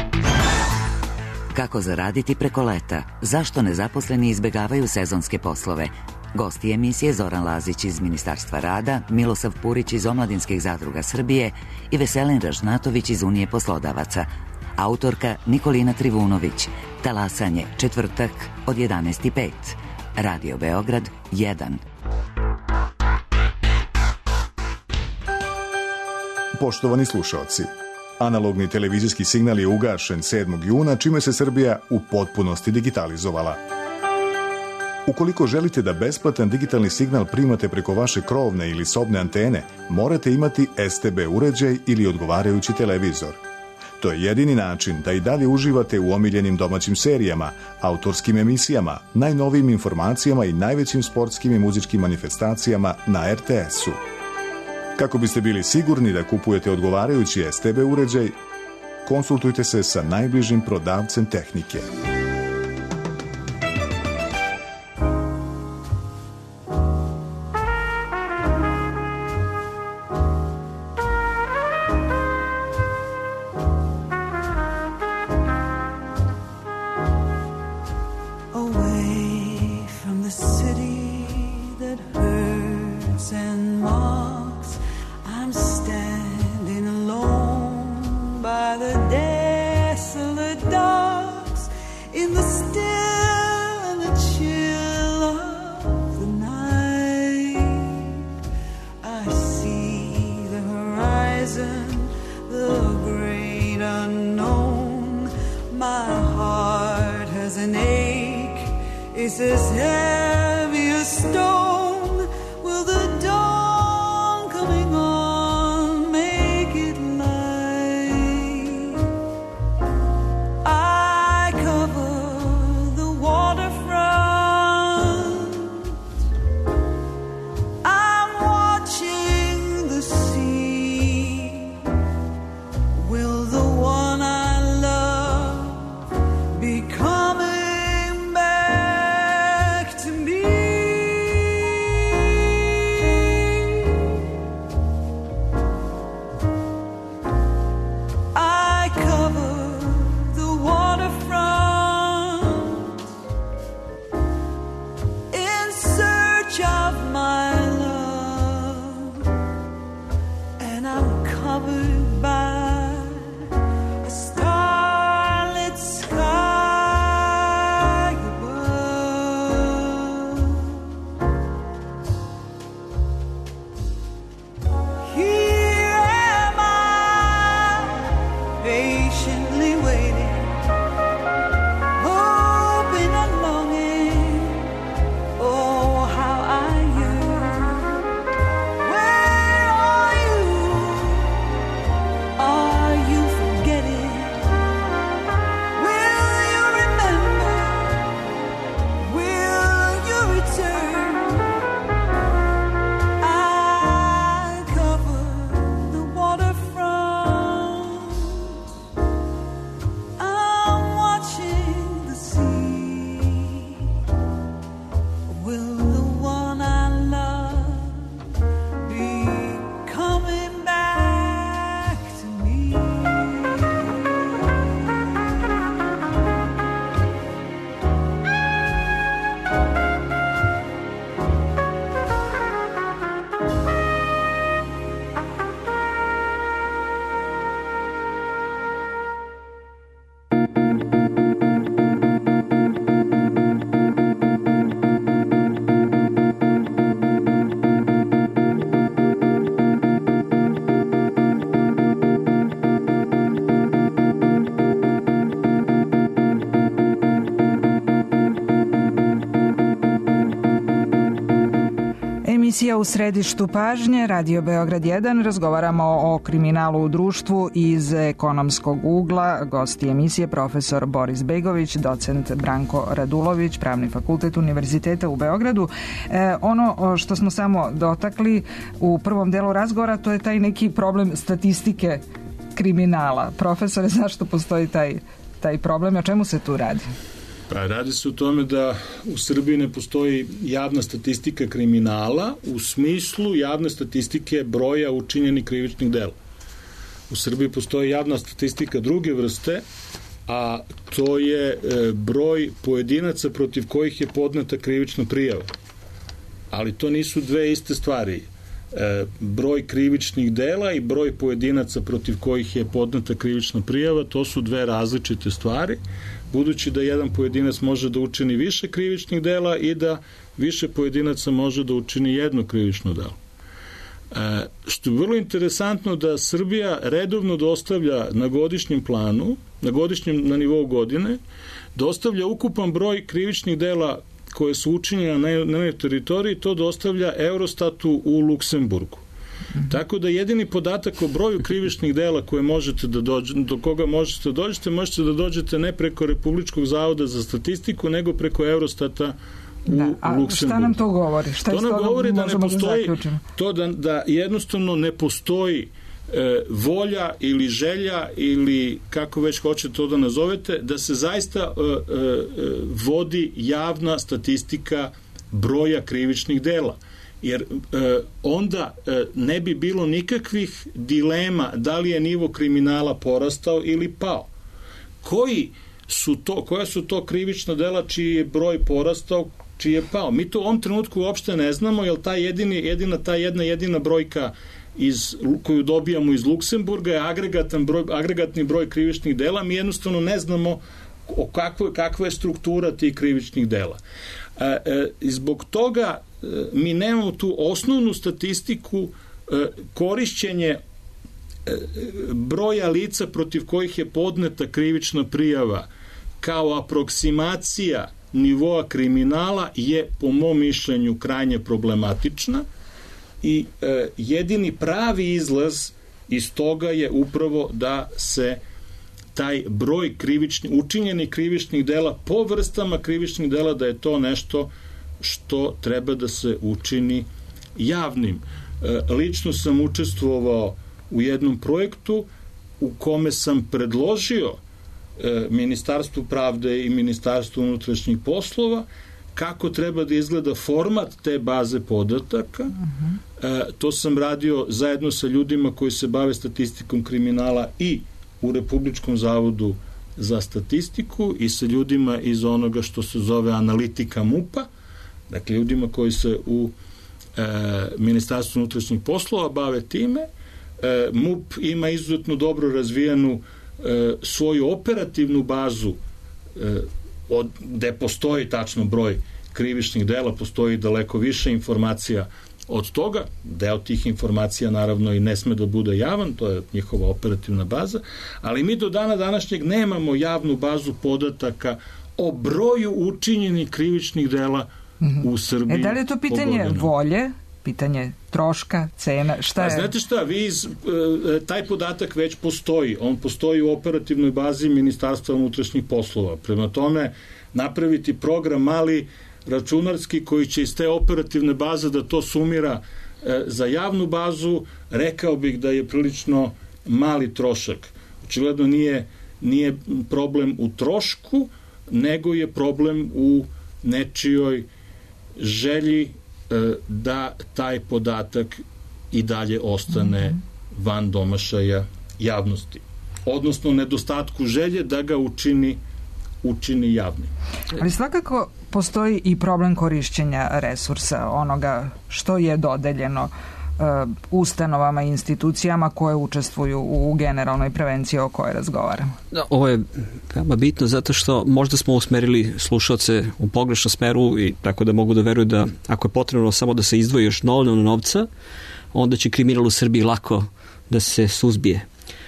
Kako zaraditi preko leta? Zašto nezaposleni izbegavaju sezonske poslove? Gosti emisije Zoran Lazić iz Ministarstva rada, Milosav Purić iz Omladinskih zadruga Srbije i Veselin Ražnatović iz Unije poslodavaca. Autorka Nikolina Trivunović. Talasanje, četvrtak od 11:05. Radio Beograd 1. Poštovani slušaoci, analogni televizijski signal je ugašen 7. juna, čime se Srbija u potpunosti digitalizovala. Ukoliko želite da besplatan digitalni signal primate preko vaše krovne ili sobne antene, morate imati STB uređaj ili odgovarajući televizor. To je jedini način da i dalje uživate u omiljenim domaćim serijama, autorskim emisijama, najnovijim informacijama i najvećim sportskim i muzičkim manifestacijama na RTS-u. Kako biste bili sigurni da kupujete odgovarajući STB uređaj, konsultujte se sa najbližim prodavcem tehnike. the desolate docks, in the still and the chill of the night. I see the horizon, the great unknown. My heart has an ache, it's as heavy as stone. Will the dawn coming on make it light? I cover the waterfront, I'm watching the sea. Will the one I love be coming back to me? I cover the waterfront in search of my love, and I'm covered by a starlit sky above. Here am I, patiently waiting, hoping and longing. Oh, how I yearn. Where are you? Are you forgetting? Will you remember? Will you return? I cover the waterfront, I'm watching the sea. Will the one I love be coming back to me? Emisija U središtu pažnje, Radio Beograd 1, razgovaramo o kriminalu u društvu iz ekonomskog ugla. Gosti emisije profesor Boris Begović, docent Branko Radulović, Pravni fakultet Univerziteta u Beogradu. Ono što smo samo dotakli u prvom delu razgovora, to je taj neki problem statistike kriminala. Profesore, zašto postoji taj problem? O čemu se tu radi? Pa radi se o tome da u Srbiji ne postoji javna statistika kriminala u smislu javne statistike broja učinjenih krivičnih dela. U Srbiji postoji javna statistika druge vrste, a to je broj pojedinaca protiv kojih je podneta krivična prijava. Ali to nisu dve iste stvari. Broj krivičnih dela i broj pojedinaca protiv kojih je podneta krivična prijava, to su dve različite stvari, budući da jedan pojedinac može da učini više krivičnih dela i da više pojedinaca može da učini jedno krivično delo. Što je vrlo interesantno da Srbija redovno dostavlja na godišnjem planu, na nivou godine, dostavlja ukupan broj krivičnih dela koje su učinjene na njenoj teritoriji, to dostavlja Eurostatu u Luksemburgu. Tako da jedini podatak o broju krivičnih dela koje možete da do koga možete da dođete ne preko Republičkog zavoda za statistiku, nego preko Eurostata u Luksemburgu. Šta nam to govori? To nam govori da ne postoji, to da jednostavno ne postoji volja ili želja ili kako već hoćete to da nazovete, da se zaista vodi javna statistika broja krivičnih dela. Jer onda ne bi bilo nikakvih dilema da li je nivo kriminala porastao ili pao. Koja su to krivična dela čiji je broj porastao, čiji je pao? Mi to u ovom trenutku uopšte ne znamo, jer ta jedina brojka koju dobijamo iz Luksemburga je agregatni broj krivičnih dela. Mi jednostavno ne znamo kakva je struktura tih krivičnih dela. Zbog toga mi nemamo tu osnovnu statistiku korišćenje broja lica protiv kojih je podneta krivična prijava kao aproksimacija nivoa kriminala je po mom mišljenju krajnje problematična i jedini pravi izlaz iz toga je upravo da se taj broj učinjenih krivičnih dela po vrstama krivičnih dela, da je to nešto što treba da se učini javnim. Lično sam učestvovao u jednom projektu u kome sam predložio Ministarstvu pravde i Ministarstvu unutrašnjih poslova kako treba da izgleda format te baze podataka. To sam radio zajedno sa ljudima koji se bave statistikom kriminala i u Republičkom zavodu za statistiku i sa ljudima iz onoga što se zove analitika MUP-a, dakle ljudima koji se u Ministarstvu unutrašnjih poslova bave time. MUP ima izuzetno dobro razvijenu svoju operativnu bazu gde postoji tačno broj krivičnih dela, postoji daleko više informacija od toga. Deo tih informacija naravno i ne sme da bude javan, to je njihova operativna baza, ali mi do dana današnjeg nemamo javnu bazu podataka o broju učinjenih krivičnih dela u Srbiji. Da li je to pitanje volje, pitanje troška, cena, šta je? Znate šta, taj podatak već postoji. On postoji u operativnoj bazi Ministarstva unutrašnjih poslova. Prema tome, napraviti program mali računarski koji će iz te operativne baze da to sumira za javnu bazu, rekao bih da je prilično mali trošak. Očigledno nije problem u trošku, nego je problem u nečijoj želji da taj podatak i dalje ostane van domašaja javnosti. Odnosno nedostatku želje da ga učini javnim. Ali svakako postoji i problem korišćenja resursa, onoga što je dodeljeno ustanovama i institucijama koje učestvuju u generalnoj prevenciji o kojoj razgovaramo. Ovo je veoma bitno zato što možda smo usmerili slušalce u pogrešnom smeru i tako da mogu da veruju da ako je potrebno samo da se izdvoji još dovoljno novca, onda će kriminal u Srbiji lako da se suzbije.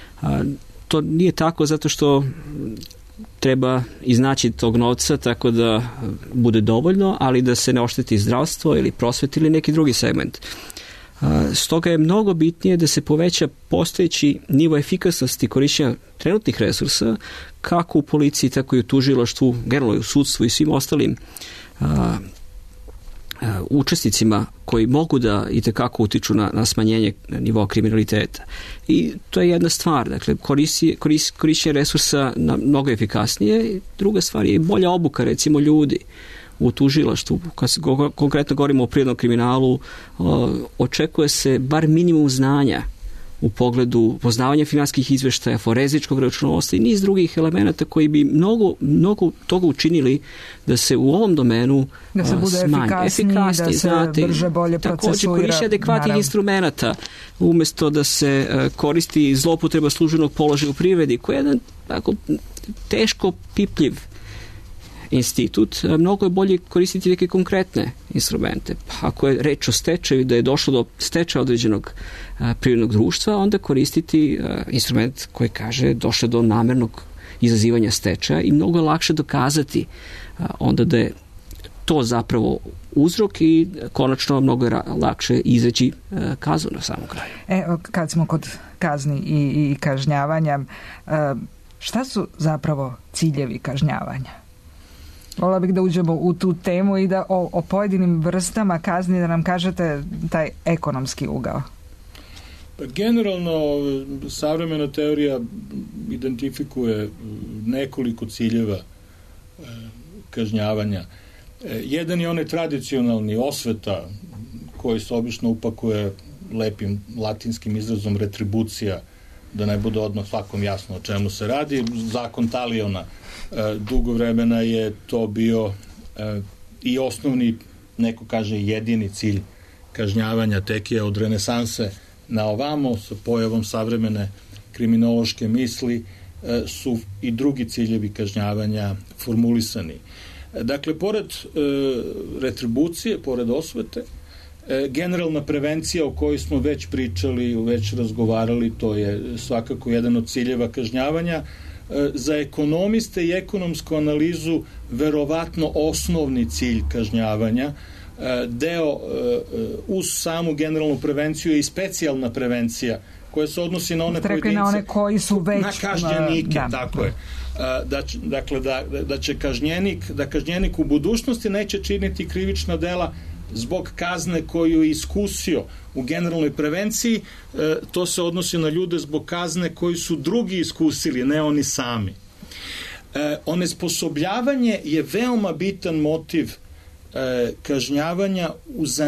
To nije tako zato što treba iznaći tog novca tako da bude dovoljno, ali da se ne ošteti zdravstvo ili prosvet ili neki drugi segment. Stoga je mnogo bitnije da se poveća postojeći nivo efikasnosti korišćenja trenutnih resursa, kako u policiji, tako i u tužilaštvu, generalno u sudstvu i svim ostalim učesnicima koji mogu da itekako utiču na smanjenje nivoa kriminaliteta. I to je jedna stvar, dakle, korišćenje resursa mnogo efikasnije. Druga stvar je bolja obuka, recimo, ljudi u tužilaštvu. Kad konkretno govorimo o prirodnom kriminalu, očekuje se bar minimum znanja u pogledu poznavanja finansijskih izveštaja, forenzičkog računovodstva i niz drugih elemenata koji bi mnogo toga učinili da se u ovom domenu da se bude efikasniji, da se brže bolje procesuira. Takođe, korišćenje adekvatnih instrumenata umesto da se koristi zloupotreba službenog položaja u privredi, koji je jedan tako teško pipljiv institut, mnogo je bolje koristiti neke konkretne instrumente. Ako je reč o stečaju, da je došlo do stečaja određenog privrednog društva, onda koristiti instrument koji kaže došlo do namernog izazivanja stečaja i mnogo je lakše dokazati onda da je to zapravo uzrok i konačno mnogo je lakše izreći kaznu na samom kraju. Kad smo kod kazni i kažnjavanja, šta su zapravo ciljevi kažnjavanja? Volila bih da uđemo u tu temu i da o pojedinim vrstama kazni da nam kažete taj ekonomski ugao. Pa generalno, savremena teorija identifikuje nekoliko ciljeva kažnjavanja. Jedan je onaj tradicionalni, osveta, koji se obično upakuje lepim latinskim izrazom retribucija, da ne bude odmah svakom jasno o čemu se radi. Zakon Taliona, dugo vremena je to bio i osnovni, neko kaže jedini cilj kažnjavanja, tek je od renesanse na ovamo sa pojavom savremene kriminološke misli su i drugi ciljevi kažnjavanja formulisani. Dakle, pored retribucije, pored osvete, generalna prevencija o kojoj smo već pričali, već razgovarali, to je svakako jedan od ciljeva kažnjavanja. Za ekonomiste i ekonomsku analizu verovatno osnovni cilj kažnjavanja. Deo uz samu generalnu prevenciju je i specijalna prevencija koja se odnosi na one pojedince, na one koji su već na kažnjenike, tako je. Dakle, da će kažnjenik u budućnosti neće činiti krivična dela zbog kazne koju je iskusio u generalnoj prevenciji. To se odnosi na ljude zbog kazne koju su drugi iskusili, ne oni sami. Onesposobljavanje je veoma bitan motiv kažnjavanja za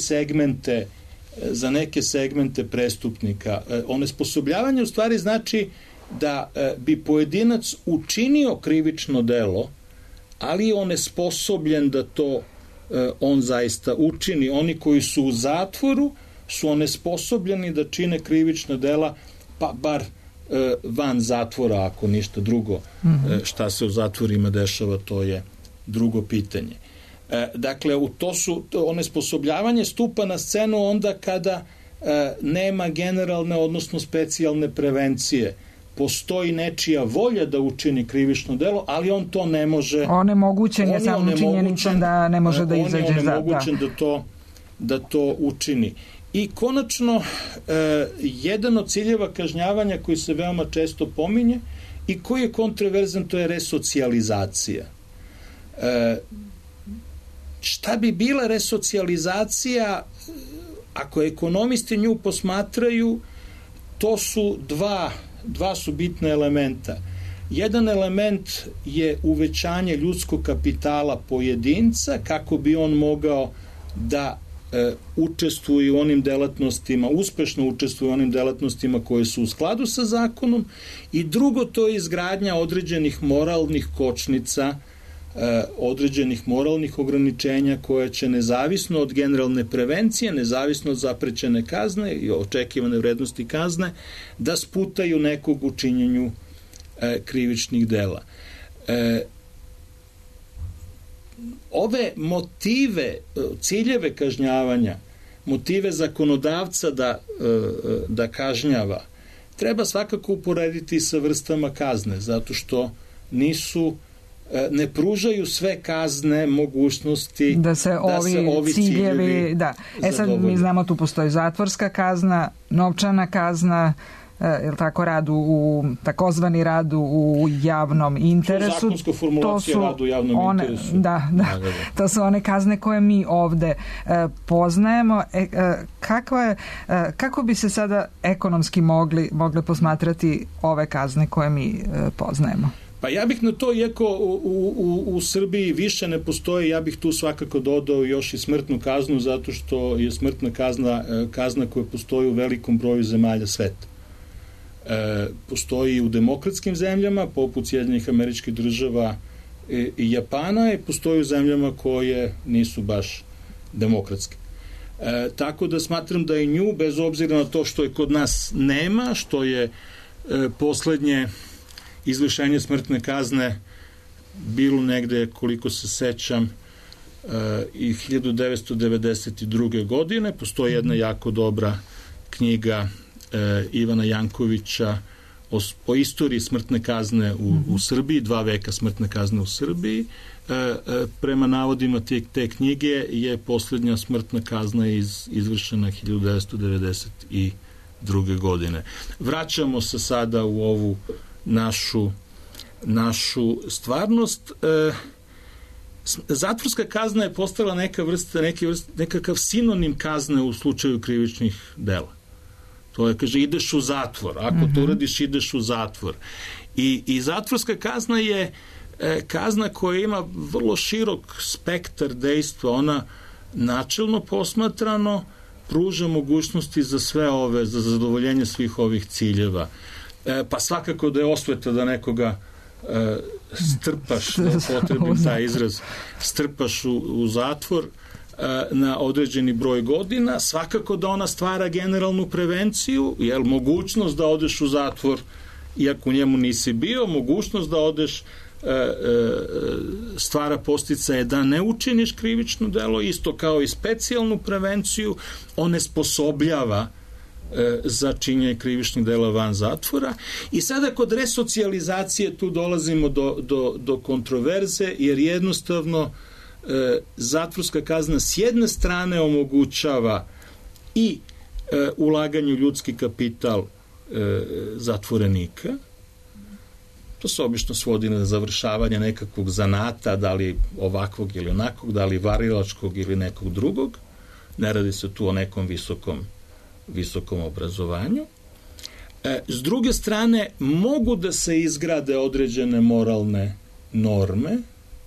neke segmente prestupnika. Onesposobljavanje u stvari znači da bi pojedinac učinio krivično delo, ali je onesposobljen da to on zaista učini. Oni koji su u zatvoru su onesposobljeni da čine krivična dela, pa bar van zatvora, ako ništa drugo. Šta se u zatvorima dešava, to je drugo pitanje. Dakle, onesposobljavanje stupa na scenu onda kada nema generalne, odnosno specijalne prevencije. Postoji nečija volja da učini krivično delo, ali on to ne može. Onemogućen je samom činjenicom da ne može da izađe. On je onemogućen da to učini. I konačno, jedan od ciljeva kažnjavanja koji se veoma često pominje i koji je kontroverzan, to je resocijalizacija. Šta bi bila resocijalizacija, ako ekonomisti nju posmatraju, to su dva su bitna elementa. Jedan element je uvećanje ljudskog kapitala pojedinca, kako bi on mogao da učestvuje u onim delatnostima, uspešno učestvuje u onim delatnostima koje su u skladu sa zakonom, i drugo, to je izgradnja određenih moralnih kočnica, određenih moralnih ograničenja koja će nezavisno od generalne prevencije, nezavisno od zaprećene kazne i očekivane vrednosti kazne, da sputaju nekog u činjenju krivičnih dela. Ove motive, ciljeve kažnjavanja, motive zakonodavca da kažnjava, treba svakako uporediti sa vrstama kazne, zato što ne pružaju sve kazne mogućnosti da se ovi ciljevi sad mi znamo, tu postoji zatvorska kazna, novčana kazna, tako, takozvani rad u javnom interesu. To je zakonska formulacija rad u javnom interesu. Da. To su one kazne koje mi ovde poznajemo. Kako bi se sada ekonomski mogle posmatrati ove kazne koje mi poznajemo? Pa ja bih na to, iako u Srbiji više ne postoji, ja bih tu svakako dodao još i smrtnu kaznu, zato što je smrtna kazna koja postoji u velikom broju zemalja sveta. Postoji u demokratskim zemljama, poput Sjedinjenih Američkih Država i Japana, i postoji u zemljama koje nisu baš demokratske. Tako da smatram da i nju, bez obzira na to što je kod nas nema, što je poslednje izvršenje smrtne kazne bilo negde, koliko se sećam, i 1992. godine. Postoji jedna jako dobra knjiga Ivana Jankovića o istoriji smrtne kazne u Srbiji, 2 veka smrtne kazne u Srbiji. Prema navodima te knjige je poslednja smrtna kazna izvršena 1992. godine. Vraćamo se sada u ovu našu stvarnost. Zatvorska kazna je postala nekakav sinonim kazne u slučaju krivičnih dela. To je, kaže, ideš u zatvor. Ako to uradiš, ideš u zatvor. I zatvorska kazna je kazna koja ima vrlo širok spektar dejstva. Ona načelno posmatrano pruža mogućnosti za sve ove, za zadovoljenje svih ovih ciljeva. Pa svakako da je osveta da nekoga strpaš, da potrebim taj izraz, strpaš u zatvor, na određeni broj godina, svakako da ona stvara generalnu prevenciju, jer mogućnost da odeš u zatvor iako u njemu nisi bio, mogućnost da odeš stvara posticaje da ne učiniš krivično delo, isto kao i specijalnu prevenciju, onesposobljava za činjenje krivičnih dela van zatvora. I sada kod resocijalizacije tu dolazimo do kontroverze, jer jednostavno zatvorska kazna s jedne strane omogućava i ulaganje u ljudski kapital zatvorenika. To se obično svodi na završavanje nekakvog zanata, da li ovakvog ili onakvog, da li varilačkog ili nekog drugog. Ne radi se tu o nekom visokom obrazovanju. S druge strane, mogu da se izgrade određene moralne norme.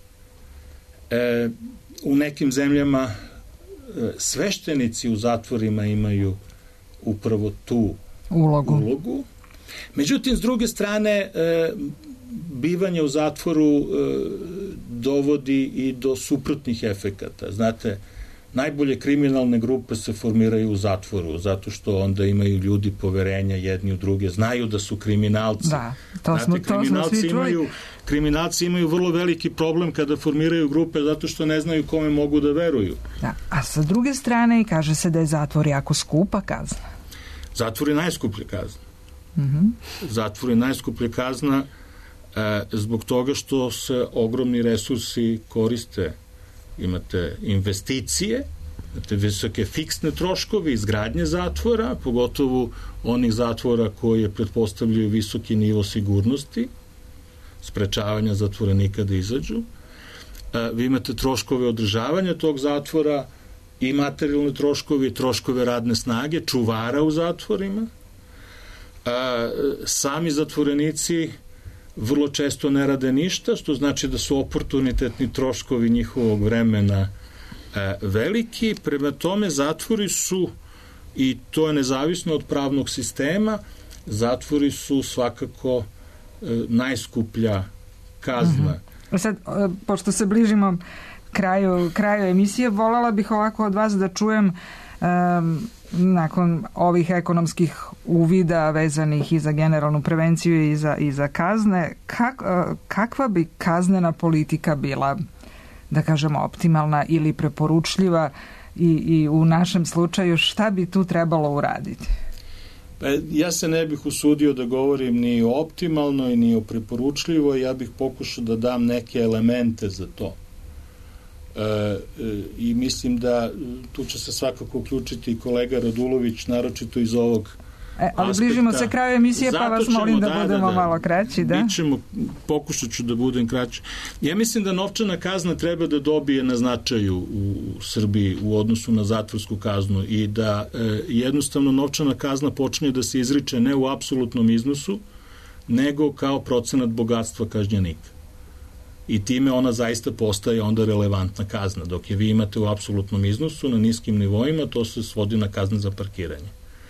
U nekim zemljama sveštenici u zatvorima imaju upravo tu ulogu. Međutim, s druge strane, bivanje u zatvoru dovodi i do suprotnih efekata. Znate, najbolje kriminalne grupe se formiraju u zatvoru, zato što onda imaju ljudi poverenja jedni u druge, znaju da su kriminalci. Da, to smo svi čuli. Kriminalci imaju vrlo veliki problem kada formiraju grupe, zato što ne znaju kome mogu da veruju. Da, a sa druge strane, kaže se da je zatvor jako skupa kazna. Zatvor je najskuplja kazna. Mm-hmm. Zatvor je najskuplja kazna zbog toga što se ogromni resursi koriste. Imate investicije, imate visoke fiksne troškove, izgradnje zatvora, pogotovo onih zatvora koje pretpostavljaju visoki nivo sigurnosti, sprečavanja zatvorenika da izađu. Vi imate troškove održavanja tog zatvora i materijalne troškove i troškove radne snage, čuvara u zatvorima. Sami zatvorenici vrlo često ne rade ništa, što znači da su oportunitetni troškovi njihovog vremena veliki. Prema tome, zatvori su, i to je nezavisno od pravnog sistema, zatvori su svakako najskuplja kazna. Sad, pošto se bližimo kraju emisije, voljela bih ovako od vas da čujem nakon ovih ekonomskih uvida vezanih i za generalnu prevenciju i za kazne, kakva bi kaznena politika bila, da kažemo, optimalna ili preporučljiva i u našem slučaju šta bi tu trebalo uraditi? Ja se ne bih usudio da govorim ni o optimalnoj, ni o preporučljivoj, ja bih pokušao da dam neke elemente za to. I mislim da tu će se svakako uključiti i kolega Radulović, naročito iz ovog ali aspekta. Bližimo se kraju emisije, pa vas molim da budemo malo kraći. Pokušat ću da budem kraći. Ja mislim da novčana kazna treba da dobije na značaju u Srbiji u odnosu na zatvorsku kaznu i da jednostavno novčana kazna počne da se izriče ne u apsolutnom iznosu, nego kao procenat bogatstva kažnjenika. I time ona zaista postaje onda relevantna kazna. Dok je vi imate u apsolutnom iznosu, na niskim nivoima, to se svodi na kazne za parkiranje.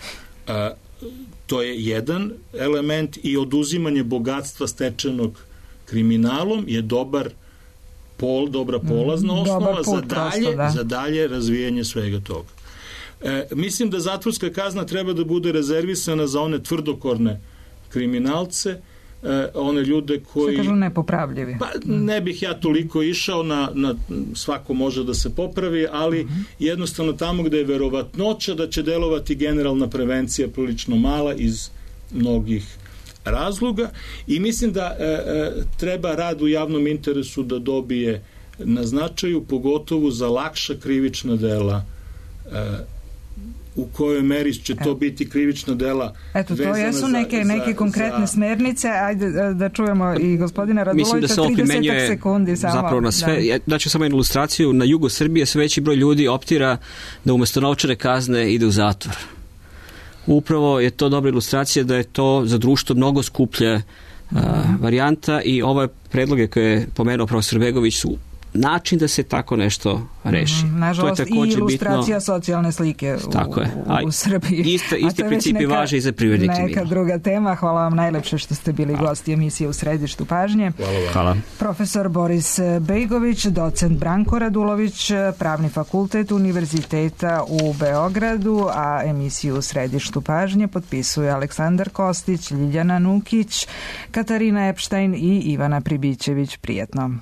To je jedan element i oduzimanje bogatstva stečenog kriminalom je dobra polazna osnova za dalje razvijanje svega toga. Mislim da zatvorska kazna treba da bude rezervisana za one tvrdokorne kriminalce, one ljude koji... Što kažu nepopravljivi. Pa ne bih ja toliko išao na svako može da se popravi, ali jednostavno tamo gde je verovatnoća da će delovati generalna prevencija prilično mala iz mnogih razloga i mislim da treba rad u javnom interesu da dobije na značaju, pogotovo za lakša krivična dela u kojoj meri će to biti krivična dela. Eto, to jesu neke konkretne smernice. Ajde da čujemo i gospodina Radulovića. Mislim da se ovo primenjuje zapravo na sve. Daću samo jednu ilustraciju. Na jugu Srbije sve veći broj ljudi optira da umjesto novčane kazne ide u zatvor. Upravo je to dobra ilustracija da je to za društvo mnogo skuplja varijanta i ove predloge koje je pomenuo profesor Begović su način da se tako nešto reši. Nažalost, to je također i ilustracija bitno. Socijalne slike u Srbiji. Isti principi važe i za privredni kriminal. Neka druga tema. Hvala vam najlepše što ste bili gosti emisije U središtu pažnje. Hvala. Profesor Boris Bejgović, docent Branko Radulović, Pravni fakultet Univerziteta u Beogradu, a emisiju U središtu pažnje potpisuje Aleksandar Kostić, Ljiljana Nukić, Katarina Epštajn i Ivana Pribićević. Prijetno.